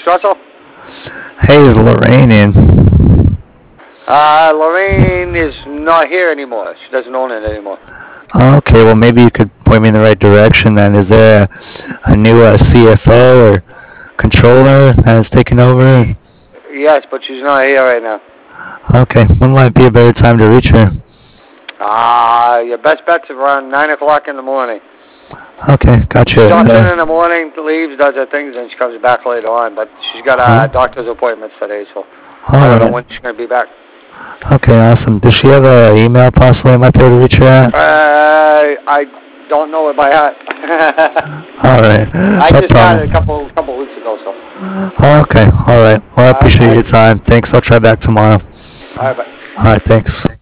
Russell? Hey, is Lorraine in? Lorraine is not here anymore. She doesn't own it anymore. Okay, well maybe you could point me in the right direction then. Is there a new CFO or controller that has taken over? Yes, but she's not here right now. Okay, when might be a better time to reach her? Your best bet's around 9 o'clock in the morning. Okay, She gotcha. drops in the morning, leaves, does her things, and she comes back later on. But she's got doctor's appointments today, so I don't know Alright. when she's going to be back. Okay, awesome. Does she have an email possibly I might be able to reach her at? I don't know it by heart. Alright, I no just started problem. a couple weeks ago, so. Okay, alright. Well, I appreciate Alright, your time. Thanks, I'll try back tomorrow. bye. Alright, thanks.